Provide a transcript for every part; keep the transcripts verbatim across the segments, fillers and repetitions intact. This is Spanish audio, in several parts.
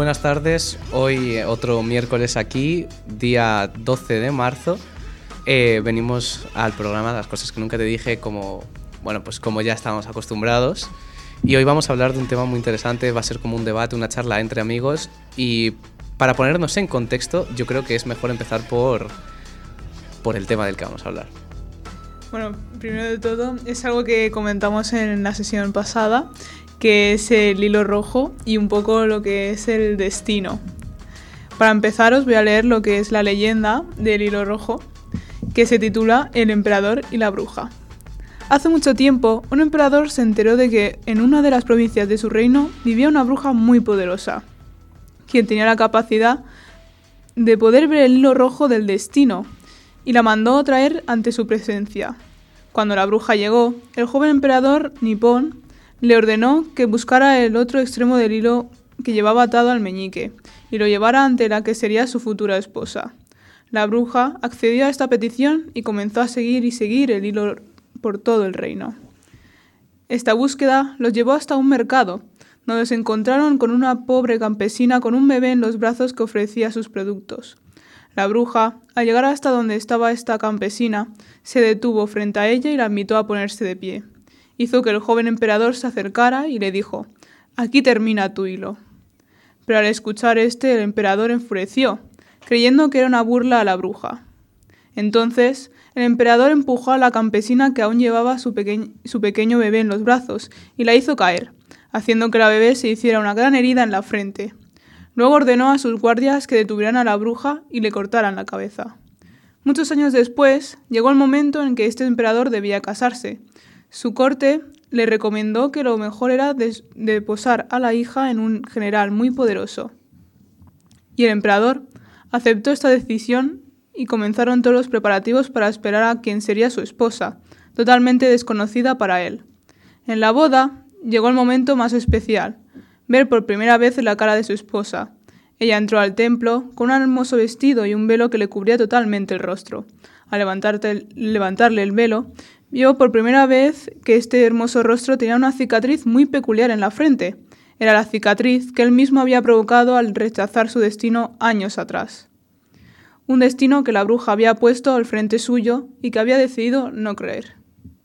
buenas tardes. Hoy otro miércoles aquí, día doce de marzo. Eh, venimos al programa Las cosas que nunca te dije, como, bueno, pues como ya estábamos acostumbrados. Y hoy vamos a hablar de un tema muy interesante. Va a ser como un debate, una charla entre amigos. Y para ponernos en contexto, yo creo que es mejor empezar por, por el tema del que vamos a hablar. Bueno, primero de todo, es algo que comentamos en la sesión pasada, que es el hilo rojo y un poco lo que es el destino. Para empezar, os voy a leer lo que es la leyenda del hilo rojo, que se titula El emperador y la bruja. Hace mucho tiempo, un emperador se enteró de que en una de las provincias de su reino vivía una bruja muy poderosa, quien tenía la capacidad de poder ver el hilo rojo del destino, y la mandó traer ante su presencia. Cuando la bruja llegó, el joven emperador nipón le ordenó que buscara el otro extremo del hilo que llevaba atado al meñique y lo llevara ante la que sería su futura esposa. La bruja accedió a esta petición y comenzó a seguir y seguir el hilo por todo el reino. Esta búsqueda los llevó hasta un mercado, donde se encontraron con una pobre campesina con un bebé en los brazos que ofrecía sus productos. La bruja, al llegar hasta donde estaba esta campesina, se detuvo frente a ella y la invitó a ponerse de pie. Hizo que el joven emperador se acercara y le dijo: «Aquí termina tu hilo». Pero al escuchar este, el emperador enfureció, creyendo que era una burla a la bruja. Entonces, el emperador empujó a la campesina que aún llevaba su, peque- su pequeño bebé en los brazos y la hizo caer, haciendo que la bebé se hiciera una gran herida en la frente. Luego ordenó a sus guardias que detuvieran a la bruja y le cortaran la cabeza. Muchos años después, llegó el momento en que este emperador debía casarse. Su corte le recomendó que lo mejor era des- deposar a la hija en un general muy poderoso. Y el emperador aceptó esta decisión y comenzaron todos los preparativos para esperar a quien sería su esposa, totalmente desconocida para él. En la boda llegó el momento más especial: ver por primera vez la cara de su esposa. Ella entró al templo con un hermoso vestido y un velo que le cubría totalmente el rostro. Al levantarte, levantarle el velo, vio por primera vez que este hermoso rostro tenía una cicatriz muy peculiar en la frente. Era la cicatriz que él mismo había provocado al rechazar su destino años atrás. Un destino que la bruja había puesto al frente suyo y que había decidido no creer.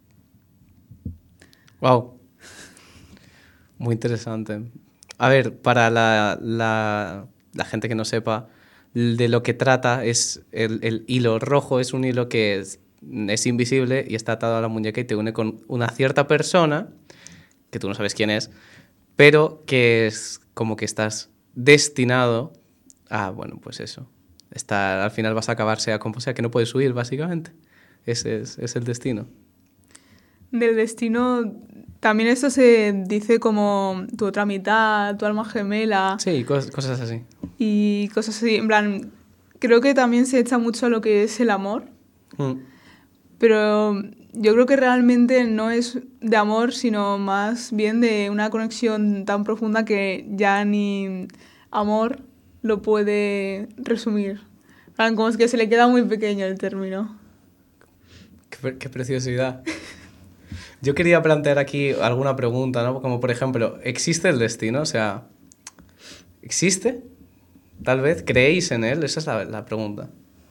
Wow. Muy interesante. A ver, para la, la, la gente que no sepa, de lo que trata es el, el hilo rojo, es un hilo que es, es invisible y está atado a la muñeca y te une con una cierta persona, que tú no sabes quién es, pero que es como que estás destinado a, bueno, pues eso. Está, al final vas a acabar sea como sea, que no puedes huir, básicamente. Ese es, es el destino. Del destino, también esto se dice como tu otra mitad, tu alma gemela. Sí, cos- cosas así. Y cosas así. En plan, creo que también se echa mucho a lo que es el amor. Mm. Pero yo creo que realmente no es de amor, sino más bien de una conexión tan profunda que ya ni amor lo puede resumir. En plan, como es que se le queda muy pequeño el término. Qué, qué preciosidad. Yo quería plantear aquí alguna pregunta, ¿no? Como por ejemplo, ¿existe el destino? O sea, ¿existe? Tal vez, ¿creéis en él? Esa es la, la pregunta.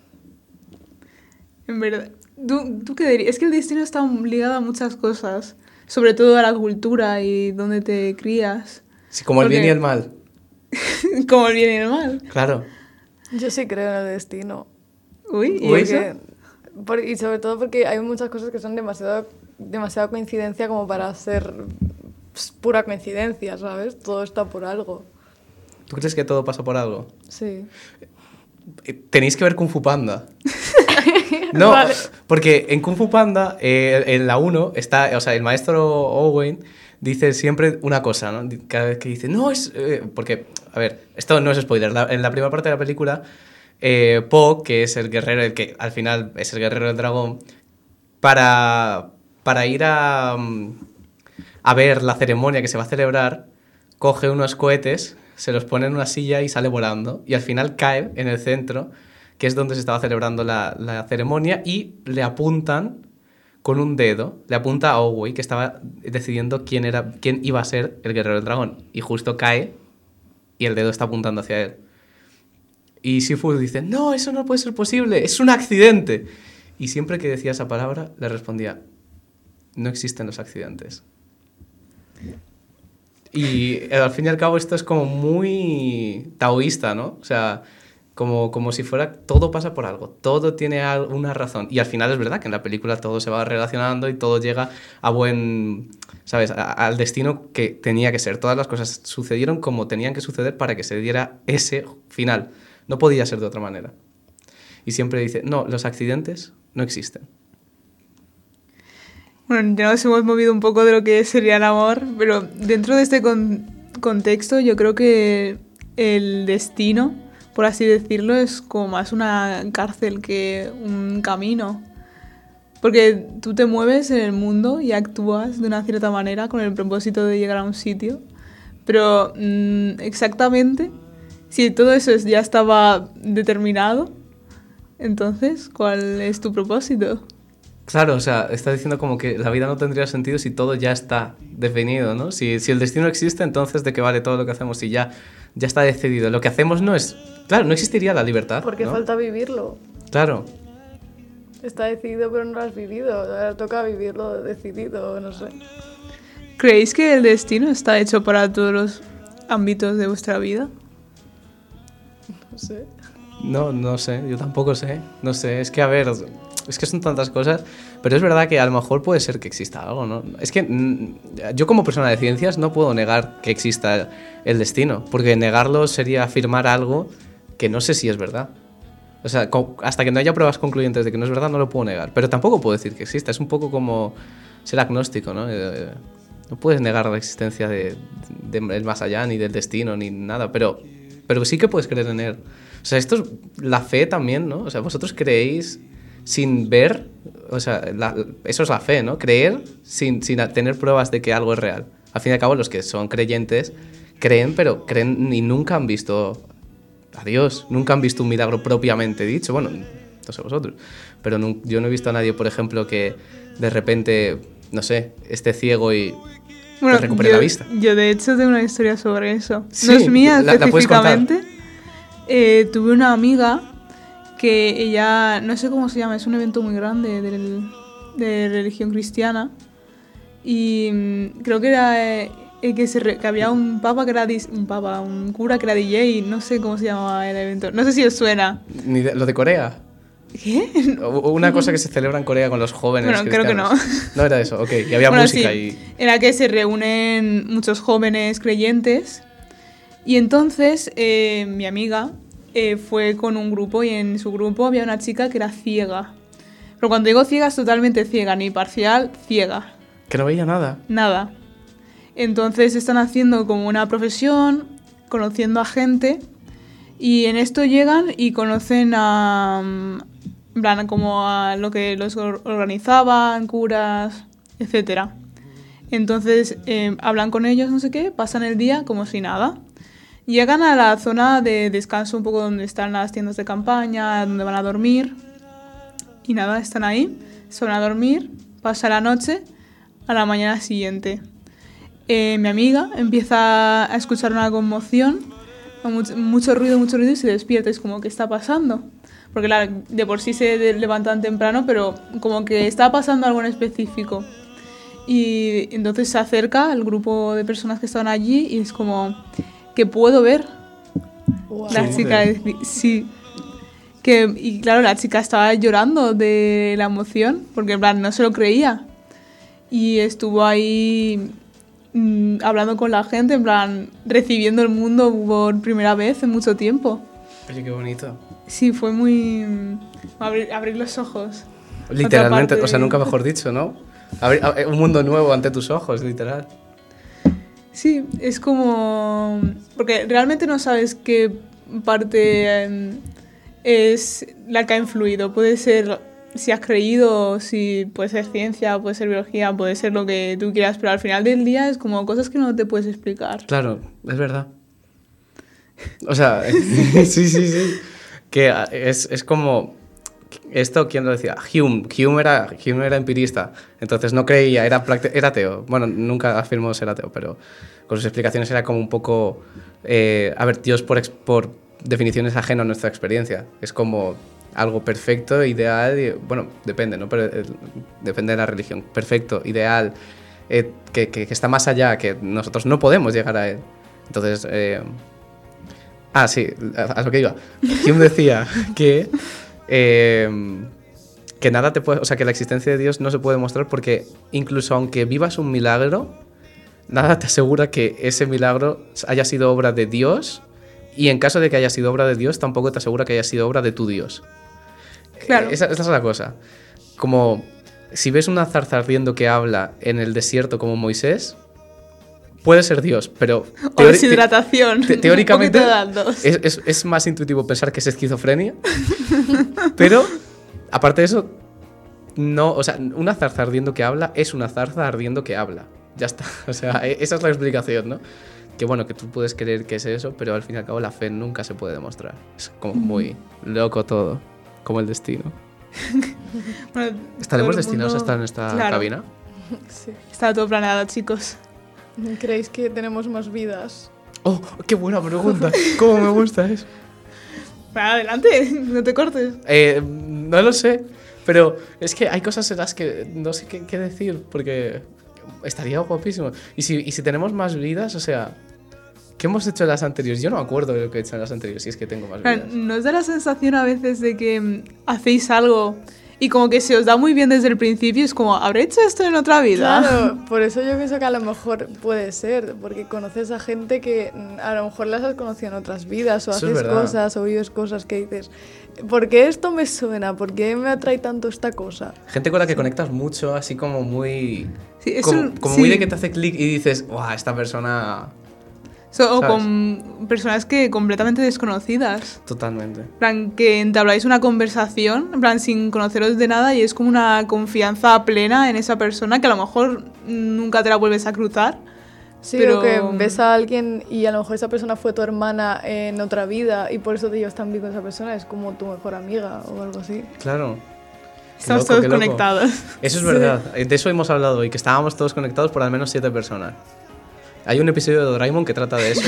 En verdad, ¿tú, tú qué dirías? Es que el destino está ligado a muchas cosas, sobre todo a la cultura y dónde te crías. Sí, como el Porque... bien y el mal. Como el bien y el mal. Claro. Yo sí creo en el destino. Uy, ¿y Uy. eso? Por, y sobre todo porque hay muchas cosas que son demasiado, demasiada coincidencia como para ser pues, pura coincidencia, ¿sabes? Todo está por algo. ¿Tú crees que todo pasa por algo? Sí. Eh, Tenéis que ver Kung Fu Panda. No, Vale. porque en Kung Fu Panda, eh, en la uno, está, o sea, el maestro Owen dice siempre una cosa, ¿no? Cada vez que dice, no, es... Eh, porque, a ver, esto no es spoiler. La, en la primera parte de la película, eh, Po, que es el guerrero, el que al final es el guerrero del dragón, para, para ir a, a ver la ceremonia que se va a celebrar, coge unos cohetes, se los pone en una silla y sale volando. Y al final cae en el centro, que es donde se estaba celebrando la, la ceremonia, y le apuntan con un dedo, le apunta a Oogway, que estaba decidiendo quién, era, quién iba a ser el guerrero del dragón. Y justo cae y el dedo está apuntando hacia él. Y Shifu dice, no, eso no puede ser posible, es un accidente. Y siempre que decía esa palabra, le respondía, no existen los accidentes. Y eh, al fin y al cabo esto es como muy taoísta, ¿no? O sea, como, como si fuera, todo pasa por algo, todo tiene al- una razón. Y al final es verdad que en la película todo se va relacionando y todo llega a buen, ¿sabes? A- al destino que tenía que ser. Todas las cosas sucedieron como tenían que suceder para que se diera ese final. No podía ser de otra manera. Y siempre dice, no, los accidentes no existen. Bueno, ya nos hemos movido un poco de lo que sería el amor, pero dentro de este con- contexto yo creo que el destino, por así decirlo, es como más una cárcel que un camino. Porque tú te mueves en el mundo y actúas de una cierta manera con el propósito de llegar a un sitio, pero mm, exactamente, si todo eso es- ya estaba determinado, entonces, ¿cuál es tu propósito? Claro, o sea, está diciendo como que la vida no tendría sentido si todo ya está definido, ¿no? Si, si el destino existe, entonces ¿de qué vale todo lo que hacemos si ya, ya está decidido? Lo que hacemos no es... Claro, no existiría la libertad, Porque ¿no? falta vivirlo. Claro. Está decidido, pero no lo has vivido. Ahora toca vivirlo decidido, no sé. ¿Creéis que el destino está hecho para todos los ámbitos de vuestra vida? No sé. No, no sé, yo tampoco sé. No sé, es que a ver, es que son tantas cosas, pero es verdad que a lo mejor puede ser que exista algo, ¿no? Es que mm, yo como persona de ciencias no puedo negar que exista el destino, porque negarlo sería afirmar algo que no sé si es verdad. O sea, co- hasta que no haya pruebas concluyentes de que no es verdad, no lo puedo negar. Pero tampoco puedo decir que exista. Es un poco como ser agnóstico, ¿no? Eh, no puedes negar la existencia de, de- del más allá, ni del destino, ni nada. Pero, pero sí que puedes creer en él. O sea, esto es la fe también, ¿no? O sea, vosotros creéis sin ver. O sea, la- eso es la fe, ¿no? Creer sin, sin tener pruebas de que algo es real. Al fin y al cabo, los que son creyentes creen, pero creen y nunca han visto a Dios, nunca han visto un milagro propiamente dicho. Bueno, no sé vosotros, pero nun- yo no he visto a nadie, por ejemplo, que de repente, no sé, esté ciego y Bueno, recupere yo, la vista. yo de hecho tengo una historia sobre eso. Sí, No es mía la- la puedes contar. específicamente. Eh, tuve una amiga que ella, no sé cómo se llama, es un evento muy grande del- de religión cristiana. Y mm, creo que era eh, eh, que, se re- que había un papa que era dis- un papa, un cura que era D J, no sé cómo se llamaba el evento. No sé si os suena. Ni de- lo de Corea. ¿Qué? O- Una cosa que se celebra en Corea con los jóvenes Bueno, creo que no. cristianos. No era eso, ok. Y había Bueno, música sí, y... era que se reúnen muchos jóvenes creyentes y entonces eh, mi amiga eh, fue con un grupo y en su grupo había una chica que era ciega. Pero cuando digo ciega es totalmente ciega, ni parcial, ciega, Que no veía nada. nada. Entonces están haciendo como una profesión, conociendo a gente y en esto llegan y conocen a, mm, en plan, como a lo que los or- organizaban, curas, etcétera. Entonces eh, hablan con ellos, no sé qué, pasan el día como si nada. Llegan a la zona de descanso un poco donde están las tiendas de campaña, donde van a dormir. Y nada, están ahí, se van a dormir, pasa la noche, a la mañana siguiente. Eh, mi amiga empieza a escuchar una conmoción, mucho, mucho ruido, mucho ruido y se despierta. Es como, ¿qué está pasando? Porque claro, de por sí se de- levantan temprano, pero como que está pasando algo en específico. Y entonces se acerca al grupo de personas que estaban allí y es como, ¿qué puedo ver? Wow. La Sí, chica, dices. deci- sí. Que, y claro, la chica estaba llorando de la emoción, porque en plan no se lo creía. Y estuvo ahí mm, hablando con la gente, en plan recibiendo el mundo por primera vez en mucho tiempo. Oye, qué bonito. Sí, fue muy... mm, abrir, abrir los ojos. Literalmente, Otra parte o sea, de- nunca mejor dicho, ¿no? Abrir- a- un mundo nuevo ante tus ojos, literal. Sí, es como... Porque realmente no sabes qué parte em, es la que ha influido. Puede ser si has creído, si puede ser ciencia, puede ser biología, puede ser lo que tú quieras, pero al final del día es como cosas que no te puedes explicar. Claro, es verdad. O sea, sí, sí, sí. Que es, es como Esto, ¿quién lo decía? Hume. Hume era, Hume era empirista, entonces no creía, era, era ateo. Bueno, nunca afirmó ser ateo, pero con sus explicaciones era como un poco... Eh, a ver, Dios por, por definición es ajeno a nuestra experiencia. Es como algo perfecto, ideal, y, bueno, depende, ¿no? Pero eh, depende de la religión. Perfecto, ideal, eh, que, que, que está más allá, que nosotros no podemos llegar a él. Entonces... Eh, ah, sí, a, a lo que iba. Hume decía que... Eh, que nada te puede, o sea, que la existencia de Dios no se puede mostrar porque incluso aunque vivas un milagro, nada te asegura que ese milagro haya sido obra de Dios, y en caso de que haya sido obra de Dios, tampoco te asegura que haya sido obra de tu Dios. Claro. Esa, esa es la cosa. Como si ves una zarza ardiendo que habla en el desierto como Moisés, puede ser Dios, pero... O deshidratación. Te, teóricamente es, es, es más intuitivo pensar que es esquizofrenia, pero aparte de eso, no, o sea, una zarza ardiendo que habla es una zarza ardiendo que habla. Ya está. O sea, esa es la explicación, ¿no? Que bueno, que tú puedes creer que es eso, pero al fin y al cabo la fe nunca se puede demostrar. Es como muy loco todo, como el destino. Bueno, ¿estaremos destinados mundo... a estar en esta claro. cabina? Sí. Está todo planeado, chicos. ¿Creéis que tenemos más vidas? ¡Oh, qué buena pregunta! ¿Cómo me gusta eso? Para adelante, no te cortes. Eh, no lo sé, pero es que hay cosas en las que no sé qué, qué decir, porque estaría guapísimo. Y si, y si tenemos más vidas, o sea, ¿qué hemos hecho en las anteriores? Yo no me acuerdo de lo que he hecho en las anteriores, si es que tengo más vidas. ¿No os da la sensación a veces de que hacéis algo y como que se os da muy bien desde el principio? Es como, ¿habré hecho esto en otra vida? Claro, por eso yo pienso que a lo mejor puede ser, porque conoces a gente que a lo mejor las has conocido en otras vidas, o eso haces cosas, o vives cosas que dices, ¿por qué esto me suena? ¿Por qué me atrae tanto esta cosa? Gente con la que sí. conectas mucho, así como muy... Sí, es como un, como sí. muy de que te hace clic y dices, ¡guau, esta persona... So, o con personas que completamente desconocidas. Totalmente. En plan, que entabláis una conversación, en plan, sin conoceros de nada, y es como una confianza plena en esa persona que a lo mejor nunca te la vuelves a cruzar. Sí, pero... o que ves a alguien y a lo mejor esa persona fue tu hermana en otra vida y por eso te llevas tan bien con esa persona, es como tu mejor amiga o algo así. Claro. Estamos loco, todos conectados. Eso es verdad. Sí. De eso hemos hablado hoy, que estábamos todos conectados por al menos siete personas. Hay un episodio de Doraemon que trata de eso.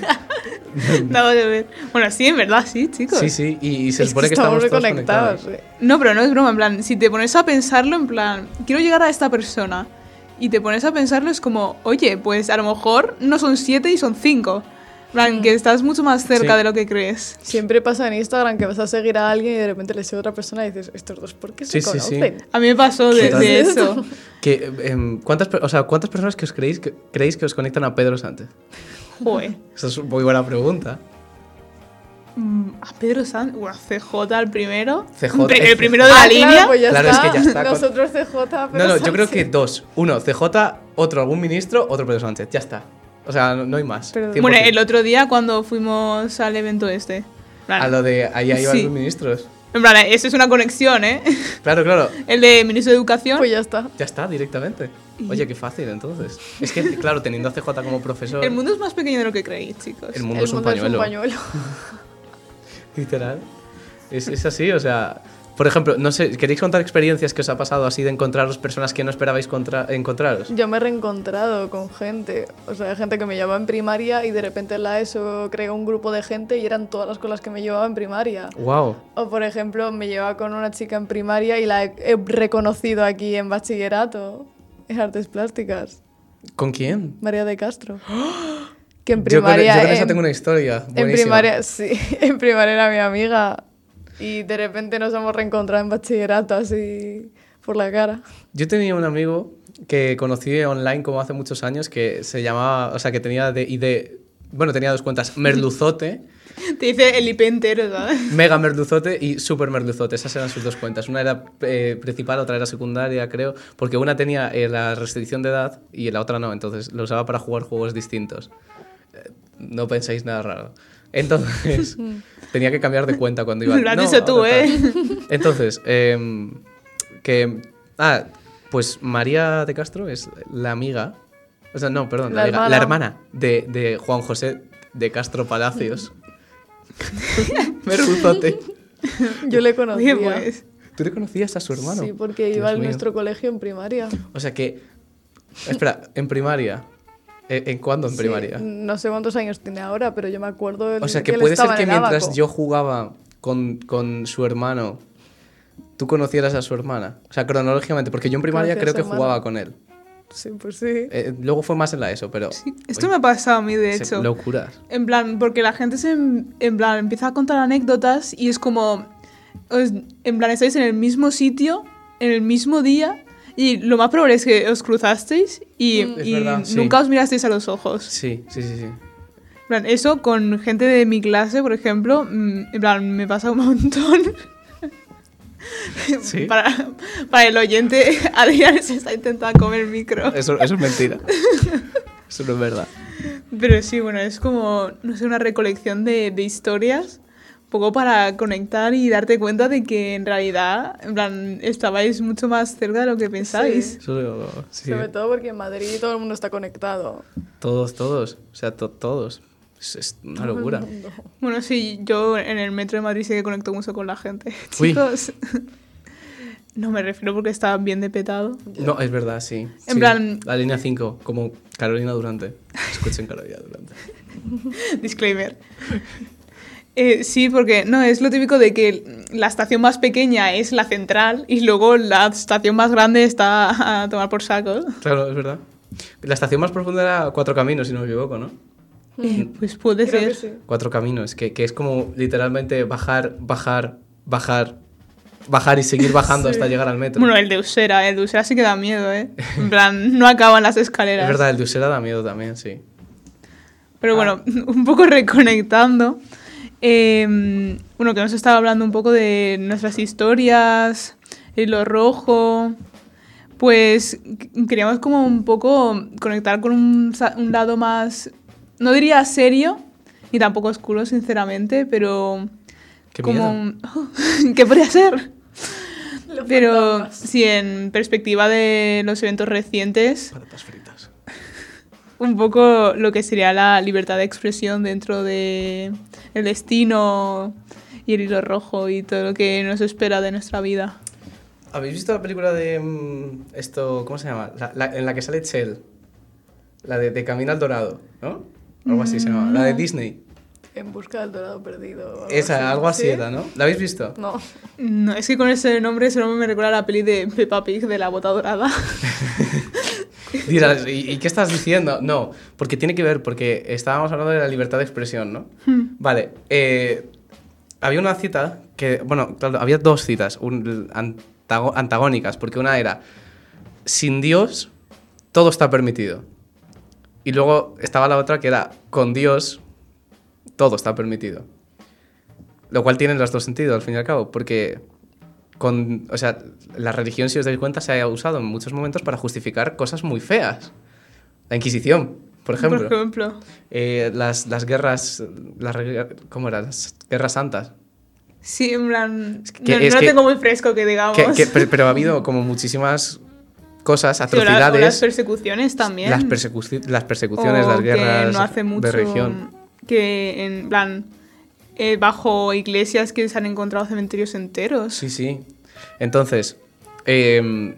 Nada de ver. Bueno, sí, en verdad, sí, chicos. Sí, sí, y, y se es supone que que estamos, estamos todos conectados. Sí. No, pero no es broma, en plan, si te pones a pensarlo, en plan, quiero llegar a esta persona, y te pones a pensarlo, es como, oye, pues a lo mejor no son siete y son cinco. En plan, mm. que estás mucho más cerca sí. de lo que crees. Siempre pasa en Instagram que vas a seguir a alguien y de repente le sigue a otra persona y dices, ¿estos dos por qué se sí, conocen? Sí, sí. A mí me pasó de, de eso. Que, eh, ¿cuántas, o sea, ¿Cuántas personas que os creéis que, creéis que os conectan a Pedro Sánchez? Joder. Esa es una muy buena pregunta. Mm, a Pedro Sánchez, bueno, C J el primero. C J. El primero de la ah, línea. Claro, pues ya claro, está. Es que ya está. Nosotros C J, Pedro No, no, Sánchez. yo creo que dos. Uno, C J, otro algún ministro, otro Pedro Sánchez. Ya está. O sea, no, no hay más. Pero, bueno, el otro día cuando fuimos al evento este. Plan, a lo de ahí hay sí. los ministros. En plan, eso es una conexión, ¿eh? Claro, claro. El de ministro de Educación. Pues ya está. Ya está, directamente. Oye, qué fácil, entonces. Es que, claro, teniendo a C J como profesor... El mundo es más pequeño de lo que creéis, chicos. El mundo, el es, un mundo es un pañuelo. Literal. Es, es así, o sea... Por ejemplo, no sé, ¿queréis contar experiencias que os ha pasado así de encontraros personas que no esperabais contra encontraros? Yo me he reencontrado con gente, o sea, gente que me llevaba en primaria y de repente en la ESO creé un grupo de gente y eran todas las con las que me llevaba en primaria. Wow. O por ejemplo, me llevaba con una chica en primaria y la he, he reconocido aquí en bachillerato, en artes plásticas. ¿Con quién? María de Castro. Que en primaria... Yo con, yo con esa tengo una historia buenísima. En primaria, sí, en primaria era mi amiga. Y de repente nos hemos reencontrado en bachillerato así por la cara. Yo tenía un amigo que conocí online como hace muchos años que se llamaba, o sea, que tenía de, y de bueno, tenía dos cuentas, Merluzote. Te dice el I P entero, ¿sabes? Mega Merluzote y Super Merluzote, esas eran sus dos cuentas. Una era eh, principal, otra era secundaria, creo, porque una tenía eh, la restricción de edad y la otra no, entonces lo usaba para jugar juegos distintos. Eh, no pensáis nada raro. Entonces, tenía que cambiar de cuenta cuando iba... Lo has no, dicho tú, ¿eh? Entonces, eh, que... Ah, pues María de Castro es la amiga... O sea, no, perdón, la, la, hermana. la hermana de, de Juan José de Castro Palacios. Merluzote. Yo le conocía. Oye, pues... ¿Tú le conocías a su hermano? Sí, porque Dios iba a mío. nuestro colegio en primaria. O sea que... Espera, en primaria. ¿En, en cuándo en Sí, primaria? no sé cuántos años tiene ahora, pero yo me acuerdo O sea que que él puede ser estaba que en el mientras Abaco. yo jugaba con, con su hermano, tú conocieras a su hermana. O sea, cronológicamente, porque yo en primaria ¿Conocías creo a que su jugaba hermano? con él. Sí, pues sí. Eh, luego fue más en la ESO, pero... Sí, esto Oye, me ha pasado a mí, de se- hecho. Locuras. En plan, porque la gente se en plan empieza a contar anécdotas y es como os- en plan estáis en el mismo sitio, en el mismo día y lo más probable es que os cruzasteis y, Mm. Es y verdad, sí. nunca os mirasteis a los ojos. Sí, sí, sí, sí. En plan, eso con gente de mi clase, por ejemplo, mm, en plan, me pasa un montón. ¿Sí? Para, para el oyente, Adrián se está intentando comer el micro. Eso, eso es mentira. Eso no es verdad. Pero sí, bueno, es como, no sé, una recolección de, de historias, un poco para conectar y darte cuenta de que en realidad, en plan, estabais mucho más cerca de lo que pensáis. Sí. Eso, sí. Sobre todo porque en Madrid todo el mundo está conectado. Todos, todos. O sea, to- todos. Es, es una locura. Todo el mundo. Bueno, sí, yo en el metro de Madrid sí que conecto mucho con la gente. Uy. Chicos, no me refiero porque está bien de petado. No, es verdad, sí. En Sí. plan- La línea cinco, como Carolina Durante. Escuchen Carolina Durante. Disclaimer. Eh, sí, porque no, es lo típico de que la estación más pequeña es la central y luego la estación más grande está a tomar por saco. Claro, es verdad. La estación más profunda era Cuatro Caminos, si no me equivoco, ¿no? Eh, pues puede Creo ser. que sí. Cuatro Caminos, que, que es como literalmente bajar, bajar, bajar, bajar y seguir bajando Sí. hasta llegar al metro. Bueno, el de Usera, el de Usera sí que da miedo, ¿eh? En plan, no acaban las escaleras. Es verdad, el de Usera da miedo también, sí. Pero bueno, un poco reconectando. eh, bueno, que nos estaba hablando un poco de nuestras historias, el hilo rojo. Pues qu- queríamos como un poco conectar con un, sa- un lado más, no diría serio, ni tampoco oscuro, sinceramente, pero Qué como... miedo. un- ¿Qué podría ser? Los Pero fantasmas. sí, en perspectiva de los eventos recientes, Patatas fritas. un poco lo que sería la libertad de expresión dentro de el destino y el hilo rojo y todo lo que nos espera de nuestra vida. ¿Habéis visto la película de mm, esto, ¿cómo se llama? La, la- en la que sale Chell. La de, de Camino al Dorado, ¿no? Algo así se llama. La de no. Disney. En busca del dorado perdido. o algo Esa, algo así ¿Sí? era, ¿no? ¿La habéis visto? No. No, es que con ese nombre solo me recuerda a la peli de Peppa Pig de la bota dorada. Dirás, ¿y, y qué estás diciendo? No, porque tiene que ver, porque estábamos hablando de la libertad de expresión, ¿no? Vale, eh, había una cita que, bueno, claro, había dos citas un- antago- antagónicas, porque una era, sin Dios, todo está permitido. Y luego estaba la otra que era, con Dios, todo está permitido. Lo cual tienen los dos sentidos, al fin y al cabo, porque con, o sea, la religión, si os dais cuenta, se ha usado en muchos momentos para justificar cosas muy feas. La Inquisición, por ejemplo. Por ejemplo. Eh, las, las guerras, las, re- ¿cómo era? Las guerras santas. Sí, en plan... que- no es no lo que- tengo muy fresco, que digamos. Que- que- pero, pero ha habido como muchísimas cosas, Sí, o la- o atrocidades. las persecuciones también. las, persecuci- las persecuciones, O las guerras que no hace mucho de religión. que en plan eh, bajo iglesias que se han encontrado cementerios enteros. Sí, sí. Entonces, em,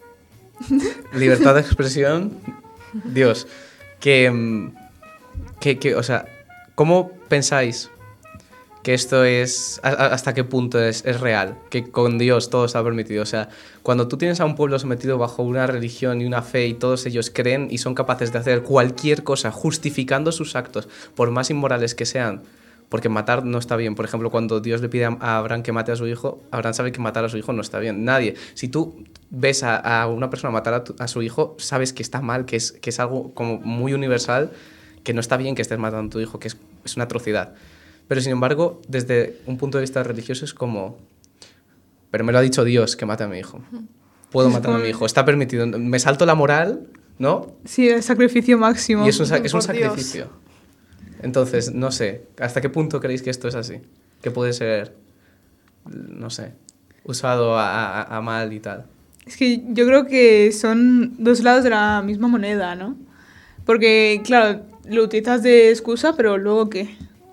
libertad de expresión, Dios, que, em, que, que, o sea, ¿cómo pensáis que esto es, a- a- hasta qué punto es, es real? Que con Dios todo está permitido. O sea, cuando tú tienes a un pueblo sometido bajo una religión y una fe y todos ellos creen y son capaces de hacer cualquier cosa justificando sus actos, por más inmorales que sean, porque matar no está bien. Por ejemplo, cuando Dios le pide a Abraham que mate a su hijo, Abraham sabe que matar a su hijo no está bien. Nadie. Si tú ves a, a una persona matar a, tu- a su hijo, sabes que está mal, que es, que es algo como muy universal, que no está bien que estés matando a tu hijo, que es, es una atrocidad. Pero sin embargo, desde un punto de vista religioso es como, pero me lo ha dicho Dios que mate a mi hijo. Puedo Es matar a como- mi hijo. Está permitido. Me salto la moral, ¿no? Sí, el sacrificio máximo. Y es un, sa- es un Por Dios. sacrificio. Entonces, no sé, ¿hasta qué punto creéis que esto es así? Que puede ser, no sé, usado a, a- a mal y tal. Es que yo creo que son dos lados de la misma moneda, ¿no? Porque, claro, lo utilizas de excusa, pero luego ¿qué?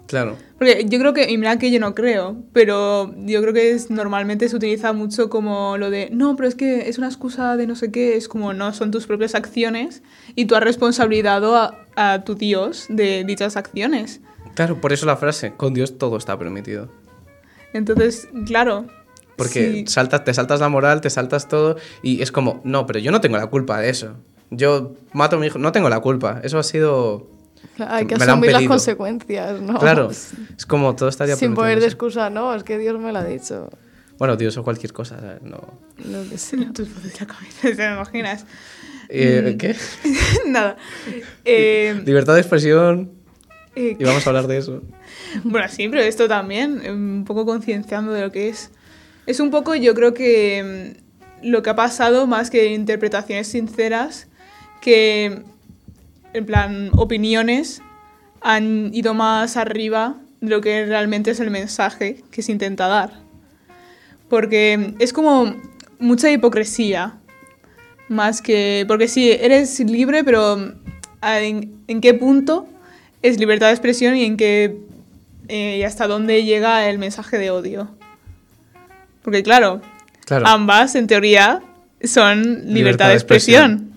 Claro. Porque yo creo que, y mira que yo no creo, pero yo creo que es, normalmente se utiliza mucho como lo de, no, pero es que es una excusa de no sé qué, es como, no, son tus propias acciones y tú has responsabilizado a, a tu Dios de dichas acciones. Claro, por eso la frase, con Dios todo está permitido. Entonces, claro... Porque sí. saltas, te saltas la moral, te saltas todo y es como, no, pero yo no tengo la culpa de eso. Yo mato a mi hijo, no tengo la culpa. Eso ha sido... Hay que asumir las consecuencias, ¿no? Claro, es como todo estaría sin poner de no sé. excusa, no, es que Dios me lo ha dicho. Bueno, Dios o cualquier cosa, ¿sabes? No... Lo que sea. Tus voces de la cabeza, ¿te lo imaginas? Eh, ¿Qué? Nada. Eh, Libertad de expresión... eh, Y vamos a hablar de eso. Bueno, sí, pero esto también, un poco concienciando de lo que es. Es un poco, yo creo que mm, lo que ha pasado, más que interpretaciones sinceras, que, en plan, opiniones han ido más arriba de lo que realmente es el mensaje que se intenta dar. Porque es como mucha hipocresía, más que... Porque sí, eres libre, pero ¿en, en qué punto es libertad de expresión y en qué... Eh, y hasta dónde llega el mensaje de odio? Porque claro, claro. ambas, en teoría, son libertad, libertad de expresión. expresión.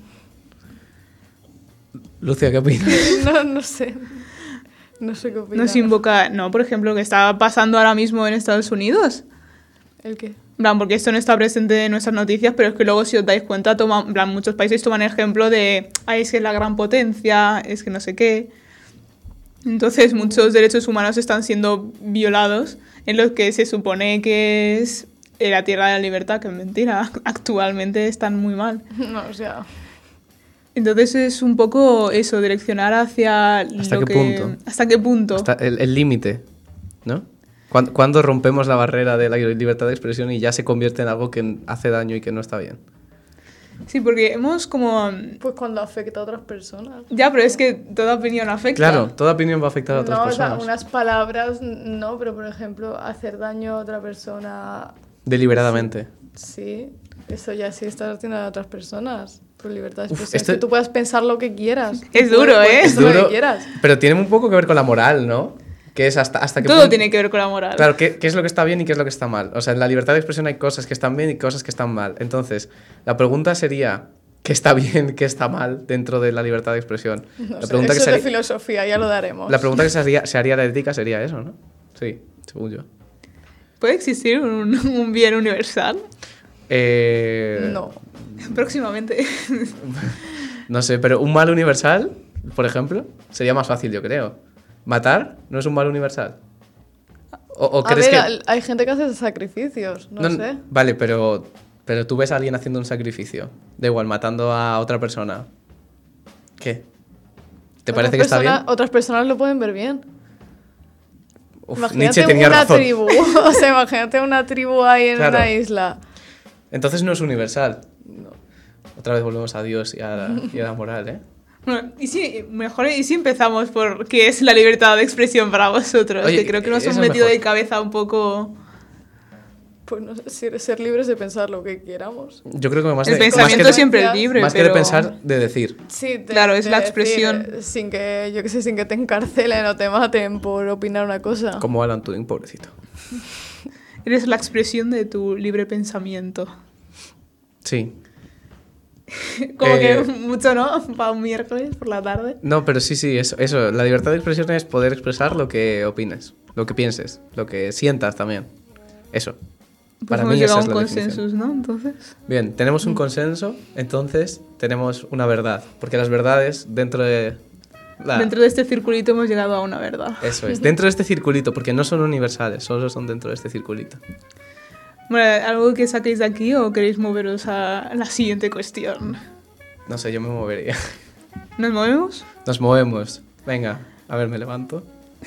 Lucia, ¿qué opinas? No, no sé. No sé qué opinas. Nos invoca... No, por ejemplo, lo que está pasando ahora mismo en Estados Unidos. ¿El qué? En plan, porque esto no está presente en nuestras noticias, pero es que luego, si os dais cuenta, toman, en plan, muchos países toman el ejemplo de, ay, es que es la gran potencia, es que no sé qué. Entonces, muchos derechos humanos están siendo violados en lo que se supone que es la tierra de la libertad, que es mentira. Actualmente están muy mal. No, o sea... Entonces es un poco eso, direccionar hacia... ¿Hasta lo qué que... punto? ¿Hasta qué punto? Hasta el límite, ¿no? ¿Cuándo, ¿Cuándo rompemos la barrera de la libertad de expresión y ya se convierte en algo que hace daño y que no está bien? Sí, porque hemos como... Pues cuando afecta a otras personas. Ya, pero es que toda opinión afecta. Claro, toda opinión va a afectar a otras no, personas. O sea, unas palabras no, pero por ejemplo, hacer daño a otra persona... Deliberadamente. Sí, eso ya sí estás haciendo a otras personas. Por libertad de expresión. Uf, esto... Es que tú puedas pensar lo que quieras. Es duro, ¿eh? Es duro, duro, lo que quieras. Pero tiene un poco que ver con la moral, ¿no? Que es hasta, hasta qué Todo punto... tiene que ver con la moral. Claro, ¿qué, ¿qué es lo que está bien y qué es lo que está mal? O sea, en la libertad de expresión hay cosas que están bien y cosas que están mal. Entonces, la pregunta sería... ¿Qué está bien, qué está mal dentro de la libertad de expresión? No la sé, pregunta eso que sería... es de filosofía, ya lo daremos. La pregunta que se haría, se haría la ética sería eso, ¿no? Sí, según yo. ¿Puede existir un, un bien universal? Eh... No. Próximamente. No sé, pero un mal universal, por ejemplo, sería más fácil, yo creo. ¿Matar no es un mal universal? ¿O, o a crees ver, que... hay gente que hace sacrificios, no, no sé. Vale, pero, pero tú ves a alguien haciendo un sacrificio. Da igual, matando a otra persona. ¿Qué? ¿Te parece que está bien? Otras personas lo pueden ver bien. Uf, imagínate Nietzsche tenía una razón. tribu. O sea, imagínate una tribu ahí en Claro. una isla. Entonces no es universal. No. Otra vez volvemos a Dios y a la, y a la moral, ¿eh? Bueno, y si, mejor, y si empezamos por qué es la libertad de expresión para vosotros, Oye, que creo que nos eso hemos es metido mejor. de cabeza un poco... Pues no sé, ser- ser libres de pensar lo que queramos. Yo creo que más El de, pensamiento más que de- siempre es libre, más que pero... de pensar, de decir. Sí, de- Claro, es de la decir, expresión. eh, sin que, yo qué sé, sin que te encarcelen o te maten por opinar una cosa. Como Alan Turing, pobrecito. Eres la expresión de tu libre pensamiento. Sí. Como Eh, que mucho, ¿no? Para un miércoles por la tarde. No, pero sí, sí, eso, eso. La libertad de expresión es poder expresar lo que opines, lo que pienses, lo que sientas también. Eso. Pues Para hemos mí llegado esa a es un la definición. consenso, ¿no? Entonces... Bien, tenemos un consenso, entonces tenemos una verdad. Porque las verdades dentro de... la- Dentro de este circulito hemos llegado a una verdad. Eso es, dentro de este circulito, porque no son universales, solo son dentro de este circulito. Bueno, ¿algo que saquéis de aquí o queréis moveros a la siguiente cuestión? No sé, yo me movería. ¿Nos movemos? Nos movemos. Venga, a ver, me levanto.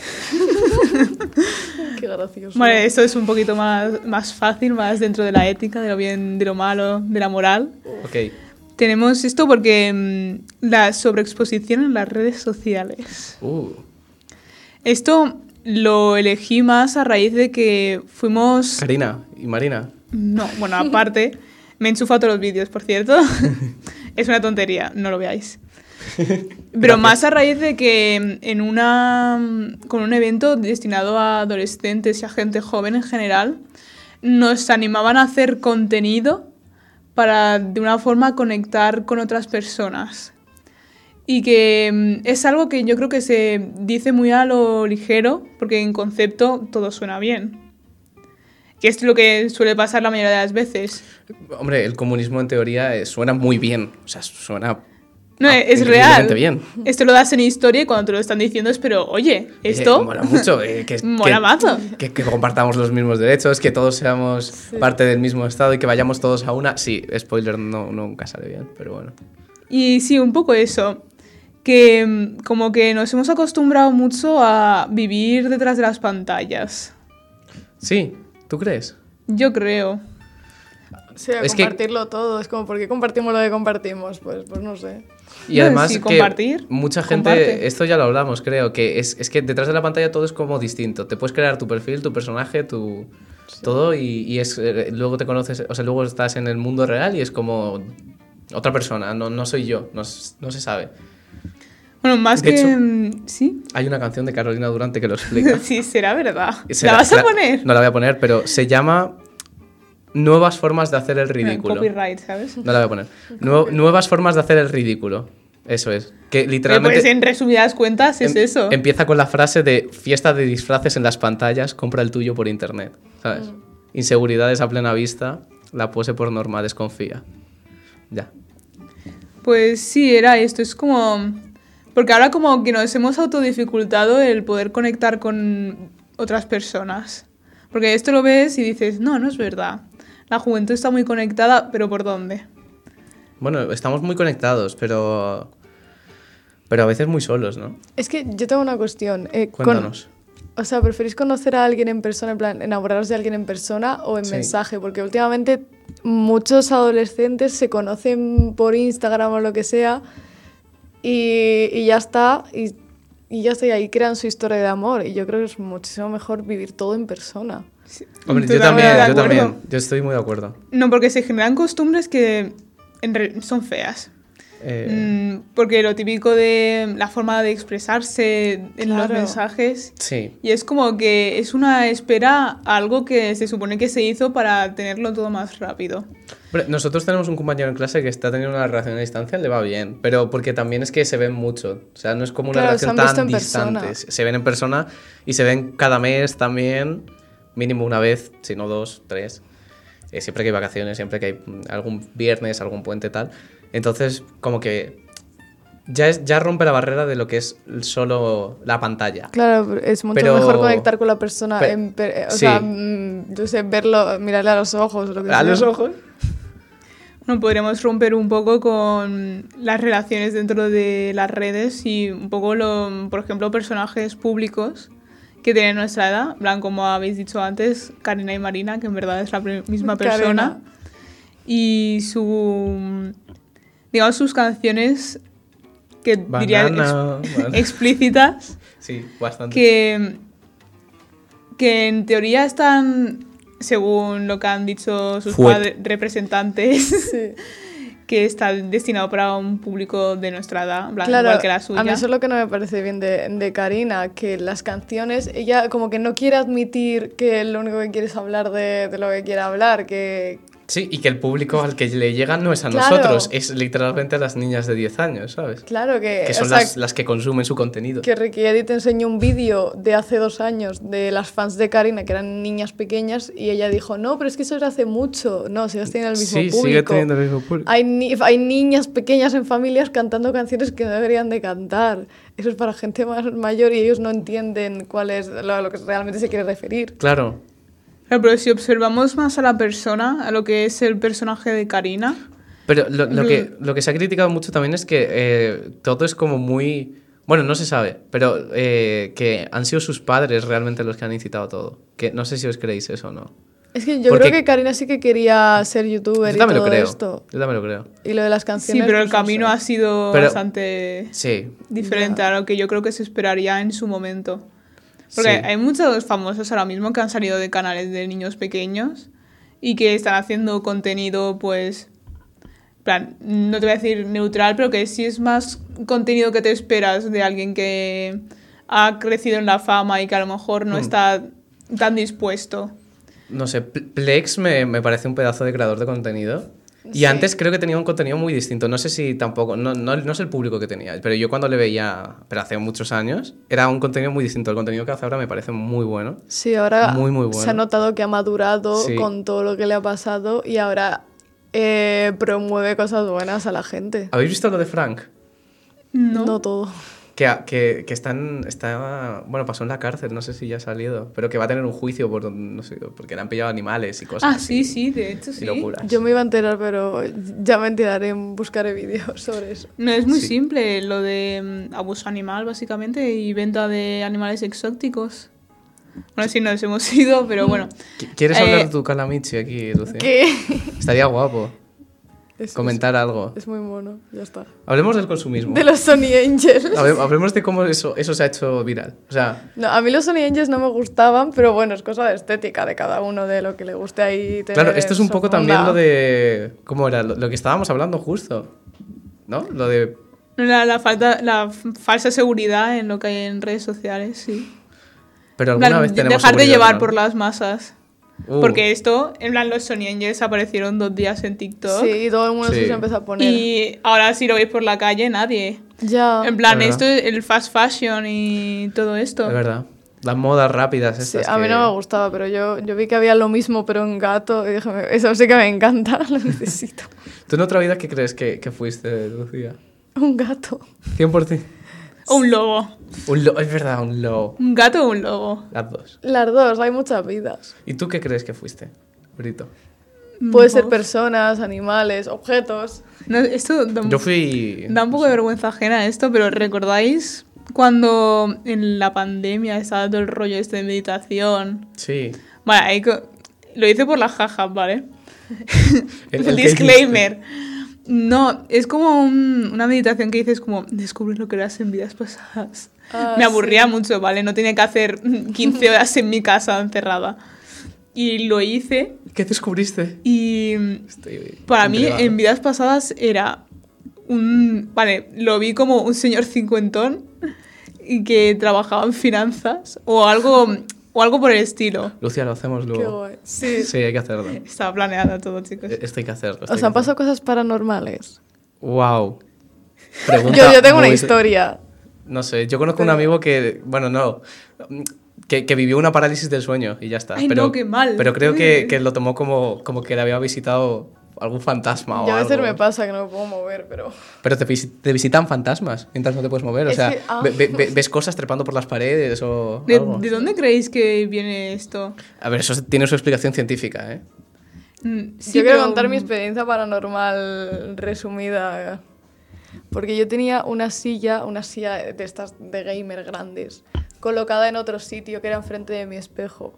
Qué gracioso. Vale, esto es un poquito más, más fácil, más dentro de la ética, de lo bien, de lo malo, de la moral. Ok. Tenemos esto porque mm, la sobreexposición en las redes sociales. Uh, Esto lo elegí más a raíz de que fuimos... Karina y Marina. No, bueno, aparte, me he enchufado todos los vídeos, por cierto. Es una tontería, no lo veáis. Pero más a raíz de que en una con un evento destinado a adolescentes y a gente joven en general, nos animaban a hacer contenido para de una forma conectar con otras personas. Y que es algo que yo creo que se dice muy a lo ligero, porque en concepto todo suena bien. Que es lo que suele pasar la mayoría de las veces. Hombre, el comunismo en teoría eh, suena muy bien. O sea, suena... No, ah, es real. Bien. Esto lo das en historia y cuando te lo están diciendo es, pero oye, esto... Eh, mola mucho. Eh, que, mola que, mazo. Que, que compartamos los mismos derechos, que todos seamos sí. parte del mismo estado y que vayamos todos a una... Sí, spoiler, no, nunca sale bien, pero bueno. Y sí, un poco eso. Que como que nos hemos acostumbrado mucho a vivir detrás de las pantallas. Sí, ¿tú crees? Yo creo. Sí, a es compartirlo que... todo. Es como, ¿por qué compartimos lo que compartimos? Pues, pues no sé. Y además sí, que compartir, mucha gente, comparte. Esto ya lo hablamos, creo, que es, es que detrás de la pantalla todo es como distinto. Te puedes crear tu perfil, tu personaje, tu... Sí. todo y, y es luego te conoces, o sea, luego estás en el mundo real y es como otra persona, no, no soy yo, no, no se sabe. Bueno, más de que... Hecho, ¿sí? Hay una canción de Carolina Durante que lo explica. Sí, será verdad. ¿Será? ¿La vas a la, poner? No la voy a poner, pero se llama Nuevas formas de hacer el ridículo. Copyright, ¿sabes? No la voy a poner. Nue nuevas formas de hacer el ridículo. Eso es. Que literalmente... Pues en resumidas cuentas es em, eso. Empieza con la frase de fiesta de disfraces en las pantallas, compra el tuyo por internet. ¿Sabes? Mm. Inseguridades a plena vista, la pose por norma desconfía. Ya. Pues sí, era esto. Es como... Porque ahora como que nos hemos autodificultado el poder conectar con otras personas. Porque esto lo ves y dices, no, no es verdad. La juventud está muy conectada, pero ¿por dónde? Bueno, estamos muy conectados, pero... Pero a veces muy solos, ¿no? Es que yo tengo una cuestión. Eh, Cuéntanos. Con, o sea, ¿preferís conocer a alguien en persona, en plan, enamoraros de alguien en persona o en sí. mensaje? Porque últimamente muchos adolescentes se conocen por Instagram o lo que sea... Y, y ya está, y, y ya está, y ahí crean su historia de amor. Y yo creo que es muchísimo mejor vivir todo en persona. Sí. Hombre, yo también, yo también, yo estoy muy de acuerdo. No, porque se generan costumbres que en re son feas. Eh... Mm, porque lo típico de la forma de expresarse en claro. los mensajes. Sí. Y es como que es una espera a algo que se supone que se hizo para tenerlo todo más rápido. Hombre, nosotros tenemos un compañero en clase que está teniendo una relación a distancia, le va bien, pero porque también es que se ven mucho, o sea, no es como una claro, relación tan distante, persona. Se ven en persona y se ven cada mes también, mínimo una vez, si no dos, tres, eh, siempre que hay vacaciones, siempre que hay algún viernes, algún puente tal, entonces como que ya, es, ya rompe la barrera de lo que es solo la pantalla. Claro, es mucho pero, mejor conectar con la persona, pe en, o sí. sea, yo sé, verlo, mirarle a los ojos. Lo que ¿A sea. los ojos? Bueno, podríamos romper un poco con las relaciones dentro de las redes y un poco, lo, por ejemplo, personajes públicos que tienen nuestra edad, plan como habéis dicho antes, Karina y Marina, que en verdad es la misma persona. Karina. Y su, digamos, sus canciones que Banana, diría ex, bueno. explícitas, sí, bastante. Que, que en teoría están... según lo que han dicho sus padres, representantes, sí. que está destinado para un público de nuestra edad, en plan, claro, igual que la suya. A mí eso es lo que no me parece bien de, de Karina, que las canciones, ella como que no quiere admitir que lo único que quiere es hablar de, de lo que quiere hablar, que... Sí, y que el público al que le llega no es a claro. nosotros, es literalmente a las niñas de diez años, ¿sabes? Claro que... Que son o sea, las, las que consumen su contenido. Que Ricky Eddy te enseñó un vídeo de hace dos años de las fans de Karina, que eran niñas pequeñas, y ella dijo, no, pero es que eso era hace mucho. No, sigues teniendo el mismo sí, público. Sí, sigue teniendo el mismo público. Hay, ni hay niñas pequeñas en familias cantando canciones que no deberían de cantar. Eso es para gente más mayor y ellos no entienden cuál es lo, a lo que realmente se quiere referir. Claro. Pero si observamos más a la persona, a lo que es el personaje de Karina... Pero lo, lo, que, lo que se ha criticado mucho también es que eh, todo es como muy... Bueno, no se sabe, pero eh, que han sido sus padres realmente los que han incitado todo. Que no sé si os creéis eso o no. Es que yo Porque creo que Karina sí que quería ser youtuber y todo lo creo. esto. Yo también lo creo. Y lo de las canciones... Sí, pero pues el camino no sé. ha sido pero, bastante sí. diferente yeah. a lo que yo creo que se esperaría en su momento. Porque sí. hay muchos famosos ahora mismo que han salido de canales de niños pequeños y que están haciendo contenido, pues, plan, no te voy a decir neutral, pero que sí es más contenido que te esperas de alguien que ha crecido en la fama y que a lo mejor no mm. está tan dispuesto. No sé, Plex me, me parece un pedazo de creador de contenido. Y sí. Antes creo que tenía un contenido muy distinto. No sé si tampoco, no, no, no sé el público que tenía, pero yo cuando le veía, pero hace muchos años, era un contenido muy distinto. El contenido que hace ahora me parece muy bueno. Sí, ahora muy, muy bueno. Se ha notado que ha madurado sí. con todo lo que le ha pasado y ahora eh, promueve cosas buenas a la gente. ¿Habéis visto lo de Frank? No. No todo. Que, que, que están, está, bueno, pasó en la cárcel, no sé si ya ha salido, pero que va a tener un juicio por, no sé, porque le han pillado animales y cosas ah, así. Ah, sí, sí, de hecho sí. Locuras. Yo me iba a enterar, pero ya me enteraré, buscaré vídeos sobre eso. No, es muy sí. simple, lo de um, abuso animal, básicamente, y venta de animales exóticos. Bueno, sí, nos hemos ido, pero bueno. ¿Quieres eh, hablar de tu Calamichi aquí, Lucía? ¿Qué? Estaría guapo. Es, comentar es, algo. Es muy mono, ya está. Hablemos del consumismo. De los Sony Angels. Hablemos de cómo eso, eso se ha hecho viral. O sea... No, a mí los Sony Angels no me gustaban, pero bueno, es cosa de estética de cada uno, de lo que le guste ahí tener. Claro, esto es un poco también lo de... ¿Cómo era? Lo, lo que estábamos hablando justo, ¿no? Lo de... La, la, falta, la falsa seguridad en lo que hay en redes sociales, sí. Pero alguna la, vez tenemos dejar de llevar ¿no? por las masas. Uh. Porque esto, en plan, los Sony Angels aparecieron dos días en TikTok. Sí, y todo el mundo sí. se empezó a poner. Y ahora si lo veis por la calle, nadie. Ya. En plan, esto es el fast fashion y todo esto. Es verdad. Las modas rápidas estas. Sí, a que... mí no me gustaba, pero yo, yo vi que había lo mismo, pero en gato. Y dije, eso sí que me encanta, lo necesito. ¿Tú en otra vida qué crees que, que fuiste, Lucía? Un gato. cien por ciento. O un lobo. Un lo es verdad, un lobo. ¿Un gato o un lobo? Las dos. Las dos, hay muchas vidas. ¿Y tú qué crees que fuiste, Brito? Puede ser personas, animales, objetos. No, esto da un, Yo fui... Da un poco de vergüenza ajena esto, pero ¿recordáis cuando en la pandemia estaba todo el rollo este de meditación? Sí. Vale, ahí lo hice por las jajas, ¿vale? el, el disclaimer. No, es como un, una meditación que dices como descubrir lo que eras en vidas pasadas. Ah, me aburría sí. mucho, ¿vale? No tenía que hacer quince horas en mi casa encerrada. Y lo hice. ¿Qué descubriste? Y Estoy para mí en vidas pasadas era un... Vale, lo vi como un señor cincuentón y que trabajaba en finanzas o algo... O algo por el estilo. Lucía, lo hacemos luego. Qué guay. Sí. Sí, hay que hacerlo. Estaba planeado todo, chicos. Esto hay que hacerlo. ¿Os han pasado cosas paranormales? Wow. yo, yo tengo una historia. No sé, yo conozco Pero... un amigo que... Bueno, no... Que, que vivió una parálisis del sueño y ya está. Ay, pero, no, qué mal. Pero creo que, que lo tomó como, como que le había visitado algún fantasma o yo a veces algo. me pasa que no me puedo mover, pero... Pero te, te visitan fantasmas mientras no te puedes mover. Es o sea, que, ah. ve, ve, ves cosas trepando por las paredes o ¿De, algo. ¿De dónde creéis que viene esto? A ver, eso tiene su explicación científica, ¿eh? Mm, sí, yo quiero pero... contar mi experiencia paranormal resumida. Porque yo tenía una silla, una silla de estas de gamer grandes, colocada en otro sitio que era enfrente de mi espejo.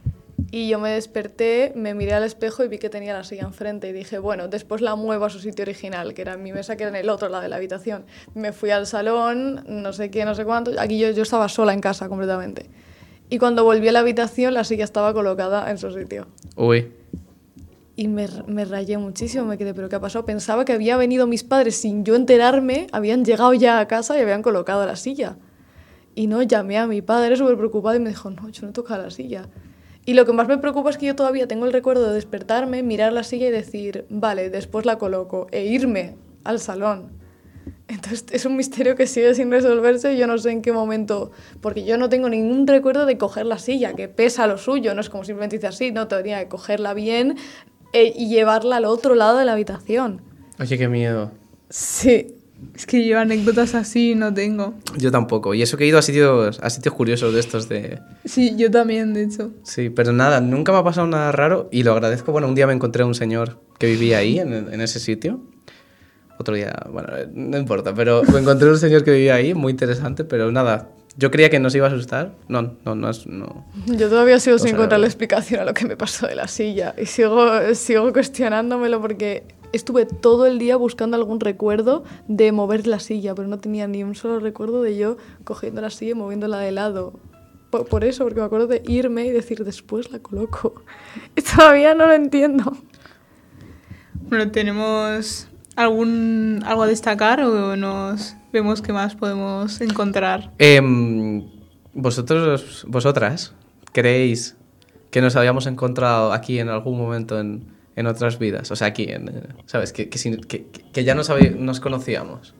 Y yo me desperté, me miré al espejo y vi que tenía la silla enfrente y dije, bueno, después la muevo a su sitio original, que era mi mesa, que era en el otro lado de la habitación. Me fui al salón, no sé qué, no sé cuánto, aquí yo, yo estaba sola en casa completamente. Y cuando volví a la habitación, la silla estaba colocada en su sitio. Uy. Y me, me rayé muchísimo, me quedé, ¿pero qué ha pasado? Pensaba que había venido mis padres sin yo enterarme, habían llegado ya a casa y habían colocado la silla. Y no, llamé a mi padre súper preocupado y me dijo, no, yo no he tocado la silla. Y lo que más me preocupa es que yo todavía tengo el recuerdo de despertarme, mirar la silla y decir, vale, después la coloco, e irme al salón. Entonces es un misterio que sigue sin resolverse y yo no sé en qué momento, porque yo no tengo ningún recuerdo de coger la silla, que pesa lo suyo, no es como simplemente dice así, no, tenía que cogerla bien e- y llevarla al otro lado de la habitación. Oye, qué miedo. Sí. Es que yo anécdotas así no tengo. Yo tampoco. Y eso que he ido a sitios, a sitios curiosos de estos de... Sí, yo también, de hecho. Sí, pero nada, nunca me ha pasado nada raro y lo agradezco. Bueno, un día me encontré a un señor que vivía ahí, en, en ese sitio. Otro día, bueno, no importa, pero me encontré a un señor que vivía ahí, muy interesante, pero nada. Yo creía que nos iba a asustar. No, no, no. no. Yo todavía sigo sin encontrar la explicación a lo que me pasó de la silla. Y sigo, sigo cuestionándomelo porque... Estuve todo el día buscando algún recuerdo de mover la silla, pero no tenía ni un solo recuerdo de yo cogiendo la silla y moviéndola de lado. Por, por eso, porque me acuerdo de irme y decir, después la coloco. Y todavía no lo entiendo. Bueno, tenemos ¿Algún, ¿Algo a destacar o nos vemos qué más podemos encontrar? Eh, ¿Vosotros, vosotras, creéis que nos habíamos encontrado aquí en algún momento en, en otras vidas? O sea, aquí, en, ¿sabes? Que, que, que, que ya nos, habí, nos conocíamos.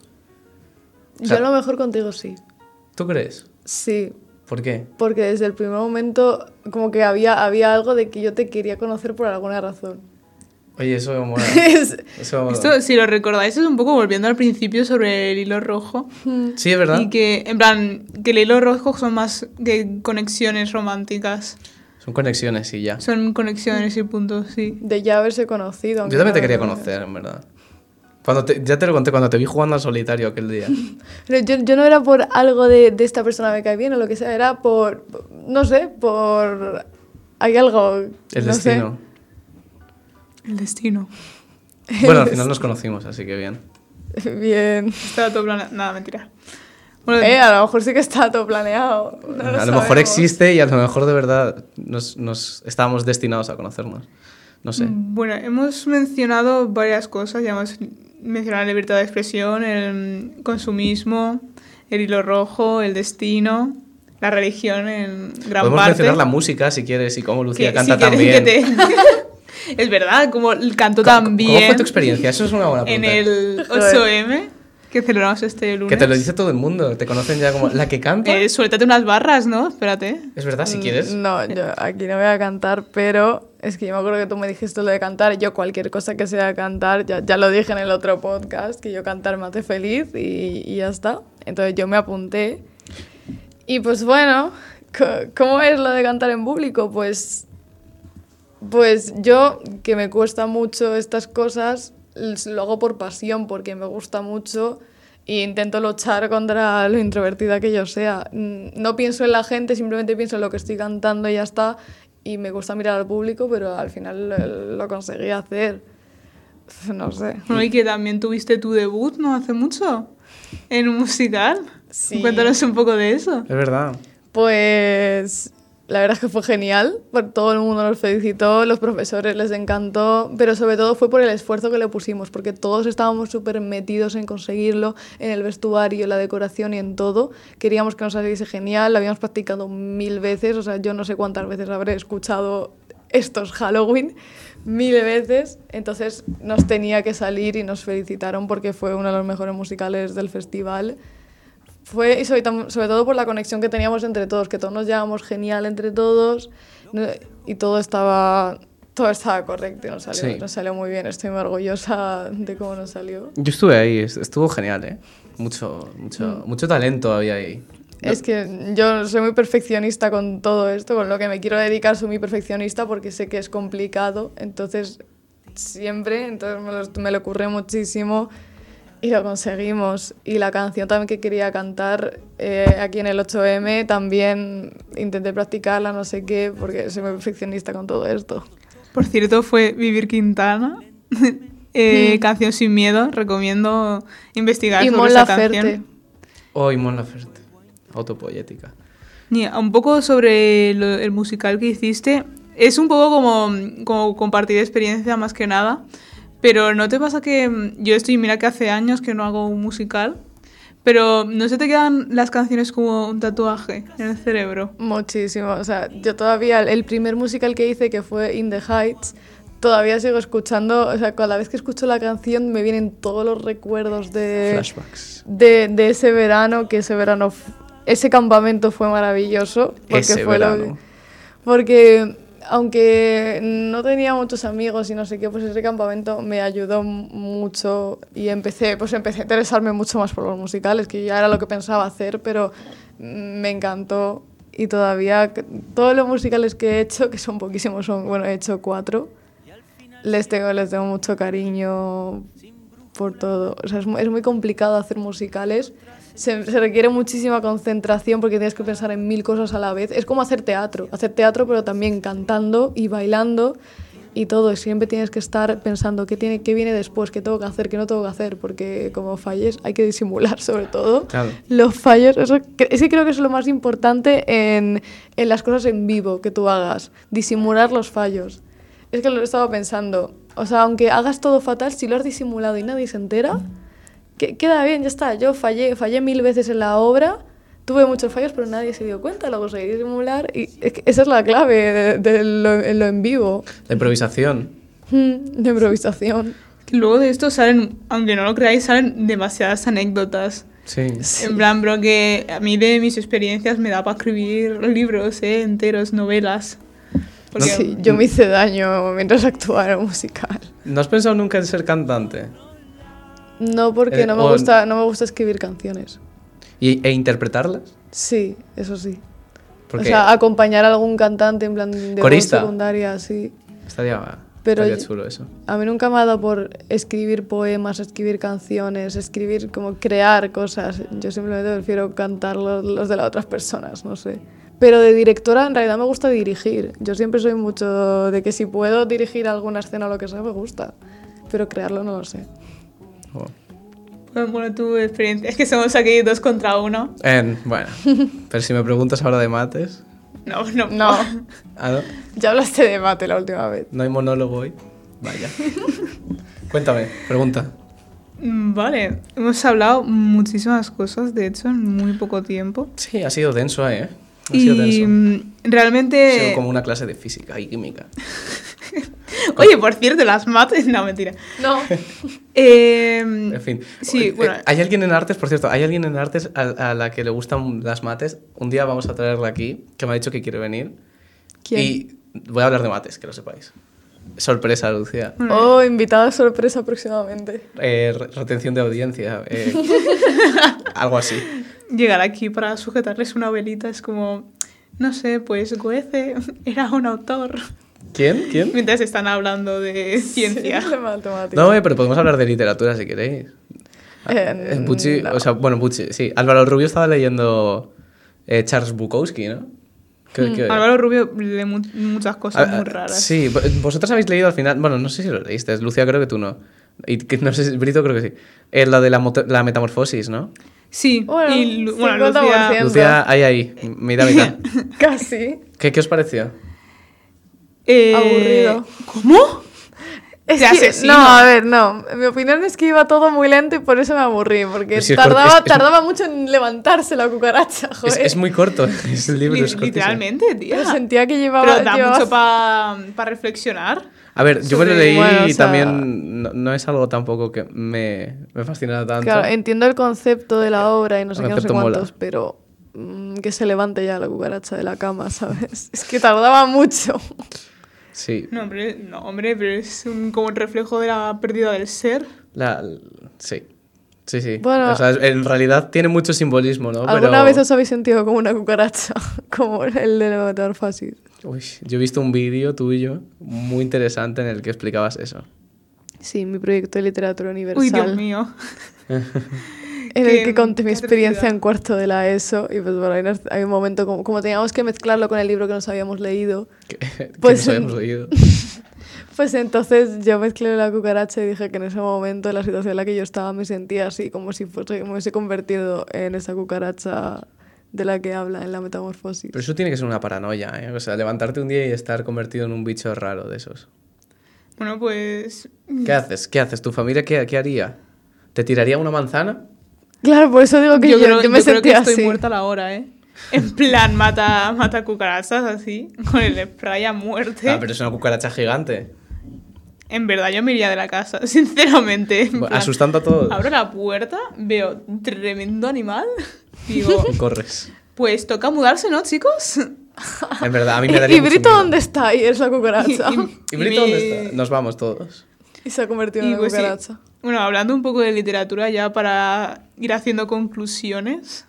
O sea, yo a lo mejor contigo sí. ¿Tú crees? Sí. ¿Por qué? Porque desde el primer momento como que había, había algo de que yo te quería conocer por alguna razón. Oye, eso me mola. Eso... Esto, si lo recordáis, es un poco volviendo al principio sobre el hilo rojo. Sí, es verdad. Y que, en plan, que el hilo rojo son más que conexiones románticas. Son conexiones y ya. Son conexiones y puntos, sí. De ya haberse conocido. Yo también te quería conocer, en verdad. Cuando te, ya te lo conté, cuando te vi jugando al solitario aquel día. Pero yo, yo no era por algo de, de esta persona me cae bien o lo que sea, era por, no sé, por... Hay algo... El no destino. Sé. El destino. Bueno, al final nos conocimos, así que bien. Bien. Estaba todo planeado. Nada, mentira. Bueno, eh, a lo mejor sí que está todo planeado. No lo a lo sabemos. mejor existe y a lo mejor de verdad nos, nos estábamos destinados a conocernos. No sé. Bueno, hemos mencionado varias cosas. Ya hemos mencionado la libertad de expresión, el consumismo, el hilo rojo, el destino, la religión en gran Podemos parte. mencionar la música si quieres y cómo Lucía que, canta si también. Que te... Es verdad, como cantó tan bien. ¿Cómo fue tu experiencia? Eso es una buena pregunta. En el ocho eme, que celebramos este lunes. Que te lo dice todo el mundo. Te conocen ya como la que canta. Eh, suéltate unas barras, ¿no? Espérate. Es verdad, si quieres. No, yo aquí no voy a cantar, pero es que yo me acuerdo que tú me dijiste lo de cantar. Yo cualquier cosa que sea cantar, ya, ya lo dije en el otro podcast, que yo cantar me hace feliz y, y ya está. Entonces yo me apunté. Y pues bueno, ¿cómo es lo de cantar en público? Pues... Pues yo, que me cuesta mucho estas cosas, lo hago por pasión, porque me gusta mucho e intento luchar contra lo introvertida que yo sea. No pienso en la gente, simplemente pienso en lo que estoy cantando y ya está. Y me gusta mirar al público, pero al final lo, lo conseguí hacer. No sé. Bueno, y que también tuviste tu debut, ¿no? Hace mucho, en un musical. Sí. Cuéntanos un poco de eso. Es verdad. Pues... La verdad es que fue genial, todo el mundo nos felicitó, los profesores les encantó, pero sobre todo fue por el esfuerzo que le pusimos, porque todos estábamos súper metidos en conseguirlo, en el vestuario, en la decoración y en todo. Queríamos que nos saliese genial, lo habíamos practicado mil veces, o sea, yo no sé cuántas veces habré escuchado estos Halloween, mil veces, entonces nos tenía que salir y nos felicitaron porque fue uno de los mejores musicales del festival. Fue, y sobre, sobre todo por la conexión que teníamos entre todos, que todos nos llevábamos genial entre todos, ¿no? Y todo estaba, todo estaba correcto y nos salió, sí. nos salió muy bien. Estoy muy orgullosa de cómo nos salió. Yo estuve ahí, estuvo genial, ¿eh? Mucho, mucho, mm. mucho talento había ahí. Es que yo soy muy perfeccionista con todo esto, con lo que me quiero dedicar soy muy perfeccionista porque sé que es complicado, entonces siempre, entonces me lo, me lo ocurre muchísimo. Y lo conseguimos. Y la canción también que quería cantar eh, aquí en el ocho eme, también intenté practicarla, no sé qué, porque soy muy perfeccionista con todo esto. Por cierto, fue Vivir Quintana, eh, mm. Canción Sin Miedo. Recomiendo investigar y sobre Mon esa Laferte. canción. Oh, y Mon Laferte. Autopoética. Y un poco sobre lo, el musical que hiciste. Es un poco como, como compartir experiencia más que nada. Pero ¿no te pasa que yo estoy, mira que hace años que no hago un musical, pero ¿no se te quedan las canciones como un tatuaje en el cerebro? Muchísimo, o sea, yo todavía, el primer musical que hice, que fue In the Heights, todavía sigo escuchando, o sea, cada vez que escucho la canción me vienen todos los recuerdos de... Flashbacks. De, de ese verano, que ese verano, ese campamento fue maravilloso. Porque ese fue verano. Lo, porque... Aunque no tenía muchos amigos y no sé qué, pues ese campamento me ayudó mucho y empecé, pues empecé a interesarme mucho más por los musicales, que ya era lo que pensaba hacer, pero me encantó y todavía todos los musicales que he hecho, que son poquísimos, son, bueno, he hecho cuatro, les tengo, les tengo mucho cariño por todo. O sea, es muy, es muy complicado hacer musicales. Se, se requiere muchísima concentración porque tienes que pensar en mil cosas a la vez. Es como hacer teatro, hacer teatro pero también cantando y bailando y todo. Y siempre tienes que estar pensando qué, tiene, qué viene después, qué tengo que hacer, qué no tengo que hacer, porque como falles hay que disimular sobre todo. Claro. Los fallos, eso, es que creo que es lo más importante en, en las cosas en vivo que tú hagas, disimular los fallos. Es que lo he estado pensando. O sea, aunque hagas todo fatal, si lo has disimulado y nadie se entera, que, queda bien, ya está. Yo fallé, fallé mil veces en la obra, tuve muchos fallos, pero nadie se dio cuenta, lo conseguí disimular y es que esa es la clave de, de lo, de lo en vivo. La improvisación. De improvisación. Luego de esto salen, aunque no lo creáis, salen demasiadas anécdotas. Sí. Sí. En plan, bro, que a mí de mis experiencias me da para escribir libros, ¿eh? Enteros, novelas. Porque, Sí, yo me hice daño mientras actuaba en un musical. ¿No has pensado nunca en ser cantante? No, porque Eh, no me o- gusta, no me gusta escribir canciones. ¿Y, ¿E interpretarlas? Sí, eso sí. Porque O sea, acompañar a algún cantante en plan de voz ¿Corista? secundaria, sí. estaría, Pero estaría yo- chulo eso. A mí nunca me ha dado por escribir poemas, escribir canciones, escribir como crear cosas. Yo simplemente prefiero cantar los, los de las otras personas, no sé. Pero de directora en realidad me gusta dirigir. Yo siempre soy mucho de que si puedo dirigir alguna escena o lo que sea me gusta. Pero crearlo no lo sé. Oh. Bueno, bueno, tu experiencia. Es que somos aquí dos contra uno. En- bueno, pero si me preguntas ahora de mates... No, no. No, ¿Ah, no? ya hablaste de mate la última vez. ¿No hay monólogo hoy? Vaya. Cuéntame, pregunta. Mm, Vale, hemos hablado muchísimas cosas, de hecho, en muy poco tiempo. Sí, ha sido denso, ¿eh? Ha sido Y denso. mm, Ha realmente... sido como una clase de física y química. Oye, por cierto, las mates... No, mentira. No. Eh, En fin. Sí, Eh, bueno... Hay alguien en artes, por cierto, hay alguien en artes a, a la que le gustan las mates. Un día vamos a traerla aquí, que me ha dicho que quiere venir. ¿Quién? Y voy a hablar de mates, que lo sepáis. Sorpresa, Lucía. Oh, invitada sorpresa próximamente. Eh, re- retención de audiencia. eh, algo así. Llegar aquí para sujetarles una velita es como... No sé, pues Goethe era un autor. ¿Quién? ¿Quién? Mientras están hablando de ciencia. Sí, de matemáticas. No, eh, pero podemos hablar de literatura si queréis. Eh, Eh, Pucci, no. o sea, bueno, Pucci, sí. Álvaro Rubio estaba leyendo eh, Charles Bukowski, ¿no? ¿Qué- qué- Álvaro Rubio lee mu- muchas cosas Ah, muy ah, raras. Sí, vo- vosotras habéis leído al final, bueno, no sé si lo leíste, Lucía creo que tú no. Y que, no sé si Brito creo que sí. Es la de la, moto- la metamorfosis, ¿no? Sí, Bueno, y Lu- bueno, cincuenta por Lucía... ciento. Lucía, ahí, ahí, mitad, mitad. Casi. ¿Qué, ¿Qué os pareció? eh, Aburrido. ¿Cómo? Es Te que, asesino. no, a ver, no. Mi opinión es que iba todo muy lento y por eso me aburrí. Porque Pero si es tardaba, corto, es- es- tardaba mucho en levantarse la cucaracha, Es, joder. es muy corto, es el libro, Li- es cortísimo. Literalmente, tía. Pero sentía que llevaba... Pero da llevaba- mucho para reflexionar. A ver, yo me lo Sobre- leí bueno, o y sea- también no, no es algo tampoco que me, me fascina tanto. Claro, entiendo el concepto de la obra y no sé qué, no sé concepto mola. cuántos, pero mm, que se levante ya la cucaracha de la cama, ¿sabes? Es que tardaba mucho. Sí, No, hombre, no, hombre, pero es un, como un reflejo de la pérdida del ser. la, sí, sí, sí. Bueno- o sea, es- en realidad tiene mucho simbolismo, ¿no? ¿Alguna Pero- vez os habéis sentido como una cucaracha? Como el de la metamorfosis. Uy, yo he visto un vídeo tuyo muy interesante en el que explicabas eso. Sí, mi proyecto de literatura universal. Uy, Dios mío. En el Qué- que conté mi qué experiencia atrocidad. en cuarto de la ESO. Y pues bueno, hay, una- hay un momento como, como teníamos que mezclarlo con el libro que nos habíamos leído. Que, que Pues- nos habíamos leído. Pues entonces yo mezclé la cucaracha y dije que en ese momento, en la situación en la que yo estaba, me sentía así, como si fuese, me hubiese convertido en esa cucaracha de la que habla en la metamorfosis. Pero eso tiene que ser una paranoia, ¿eh? O sea, levantarte un día y estar convertido en un bicho raro de esos. Bueno, pues... ¿Qué haces? ¿Qué haces? ¿Tu familia qué, qué haría? ¿Te tiraría una manzana? Claro, por eso digo que yo, yo creo, yo me yo creo que sentía estoy así. muerta a la hora, ¿eh? En plan, mata, mata cucarachas así, con el spray a muerte. Ah, pero es una cucaracha gigante. En verdad, yo me iría de la casa, sinceramente. En Bueno, plan, asustando a todos. abro la puerta, veo tremendo animal, digo, Corres. pues toca mudarse, ¿no, chicos? En verdad, a mí me ¿Y, daría y mucho Brito miedo. dónde está? Y es la cucaracha. ¿Y Brito mi- dónde está? Nos vamos todos. Y se ha convertido en Y una pues sí. cucaracha. Bueno, hablando un poco de literatura ya para ir haciendo conclusiones,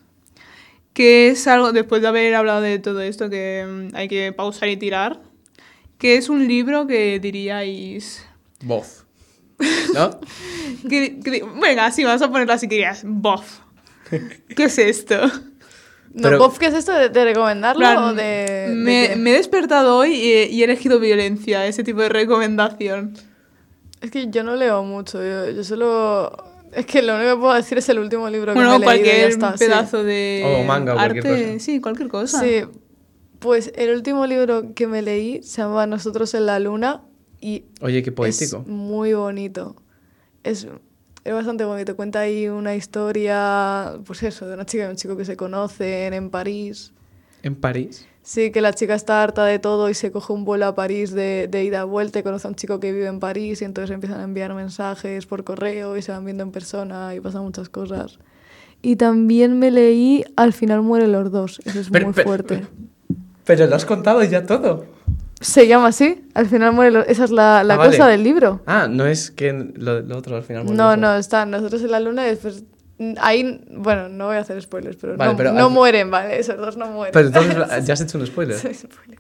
que es algo, después de haber hablado de todo esto, que mm, hay que pausar y tirar, que es un libro que diríais... Bof. ¿No? que- que- venga, sí, vamos a ponerlo así que dirías, bof. ¿Qué es esto? No, Pero- Bob, ¿qué es esto? ¿De, de recomendarlo Plan, o de...? de me, qué? me he despertado hoy y he, y he elegido violencia, ese tipo de recomendación. Es que yo no leo mucho, yo, yo solo... Es que lo único que puedo decir es el último libro que Bueno, me he leído y ya cualquier está, sí. pedazo de O manga o arte, cualquier cosa. sí, cualquier cosa. Sí, pues el último libro que me leí se llamaba Nosotros en la Luna y Oye, qué poético. Es muy bonito. Es, es bastante bonito. Cuenta ahí una historia, pues eso, de una chica y un chico que se conocen en París. ¿En París? Sí, que la chica está harta de todo y se coge un vuelo a París de, de ida a vuelta y conoce a un chico que vive en París y entonces empiezan a enviar mensajes por correo y se van viendo en persona y pasan muchas cosas. Y también me leí Al final mueren los dos. Eso es pero, muy pero, fuerte. Pero, pero lo has contado ya todo. Se llama así. Al final mueren los... Esa es la, la ah, cosa vale. del libro. Ah, no es que lo, lo otro al final mueren No, los no, dos. está Nosotros en la luna y después... Ahí, bueno, no voy a hacer spoilers, pero, Vale, no, pero no al... mueren, ¿vale? Esos dos no mueren. Pero entonces ya has hecho un spoiler. Sí, spoilers.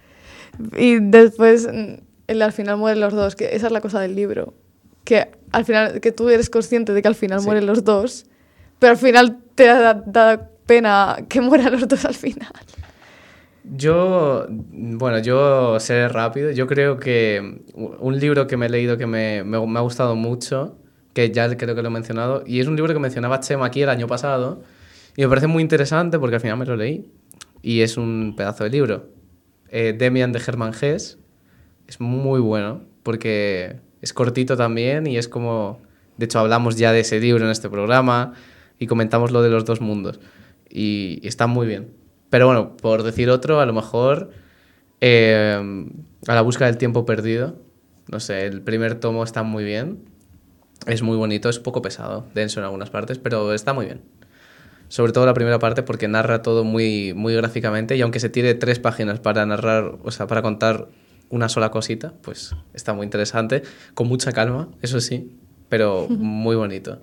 Y después, el al final mueren los dos, que esa es la cosa del libro. Que al final, que tú eres consciente de que al final sí. mueren los dos, pero al final te da, da pena que mueran los dos al final. Yo, bueno, yo seré rápido. Yo creo que un libro que me he leído que me, me, me ha gustado mucho, que ya creo que lo he mencionado, y es un libro que mencionaba Chema aquí el año pasado, y me parece muy interesante porque al final me lo leí, y es un pedazo de libro. Eh, Demian de Hermann Hesse, es muy bueno, porque es cortito también, y es como... De hecho, hablamos ya de ese libro en este programa, y comentamos lo de los dos mundos, y, y está muy bien. Pero bueno, por decir otro, a lo mejor eh, A la búsqueda del tiempo perdido. No sé, el primer tomo está muy bien. Es muy bonito, es un poco pesado, denso en algunas partes, pero está muy bien. Sobre todo la primera parte porque narra todo muy, muy gráficamente y aunque se tire tres páginas para narrar, o sea, para contar una sola cosita, pues está muy interesante, con mucha calma, eso sí, pero muy bonito.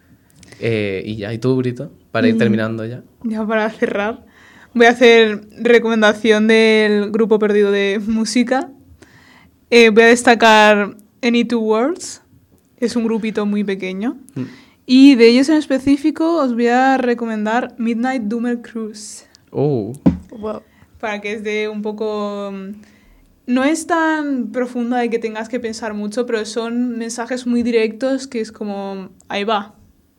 Eh, y ya, ¿y tú, Brito? Para ir terminando ya. Ya para cerrar, voy a hacer recomendación del grupo perdido de música. Eh, voy a destacar Any Two Words. Es un grupito muy pequeño. Mm. Y de ellos en específico os voy a recomendar Midnight Doomer Cruise. Oh. Wow. Para que es de un poco... No es tan profunda de que tengas que pensar mucho, pero son mensajes muy directos que es como... Ahí va.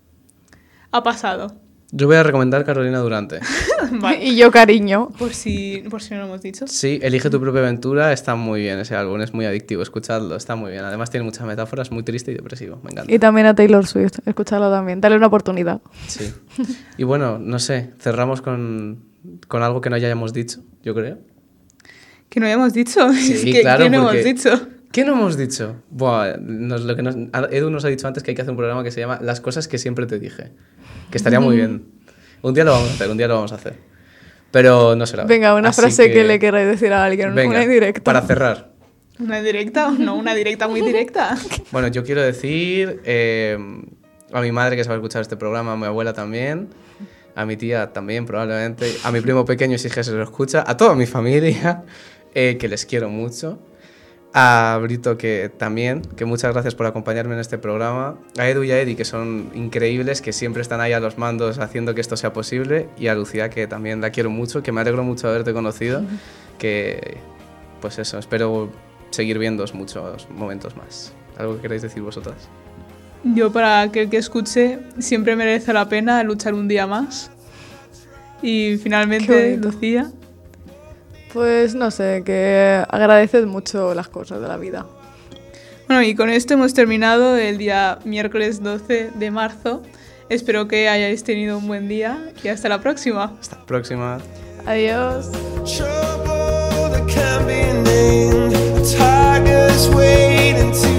Ha pasado. Yo voy a recomendar Carolina Durante. Vale. Y yo, cariño. Por si, por si no lo hemos dicho. Sí, Elige tu propia aventura, está muy bien ese álbum, es muy adictivo, escuchadlo, está muy bien. Además tiene muchas metáforas, muy triste y depresivo, me encanta. Y también a Taylor Swift, escuchadlo también, dale una oportunidad. Sí. Y bueno, no sé, cerramos con, con algo que no hayamos dicho, yo creo. ¿Que no hayamos dicho? Sí, es que, claro, ¿qué no porque... hemos dicho? ¿Qué no hemos dicho? Buah, nos, lo que nos, Edu nos ha dicho antes que hay que hacer un programa que se llama Las cosas que siempre te dije. Que estaría muy bien. Un día lo vamos a hacer, un día lo vamos a hacer. Pero no será. Venga, una Así frase que... que le queráis decir a alguien, venga, una directa. Para cerrar. ¿Una directa? No, una directa muy directa. Bueno, yo quiero decir eh, a mi madre que se va a escuchar este programa, a mi abuela también, a mi tía también probablemente, a mi primo pequeño si es que se lo escucha, a toda mi familia, eh, que les quiero mucho. A Brito que también, que muchas gracias por acompañarme en este programa. A Edu y a Edi que son increíbles, que siempre están ahí a los mandos haciendo que esto sea posible. Y a Lucía que también la quiero mucho, que me alegro mucho de haberte conocido. Que pues eso, espero seguir viéndoos muchos momentos más. ¿Algo que queráis decir vosotras? Yo para aquel que escuche, siempre merece la pena luchar un día más. Y finalmente, Lucía... Pues no sé, que agradeced mucho las cosas de la vida. Bueno, y con esto hemos terminado el día miércoles doce de marzo. Espero que hayáis tenido un buen día y hasta la próxima. Hasta la próxima. Adiós. Trouble that can't be named. The tiger's waiting to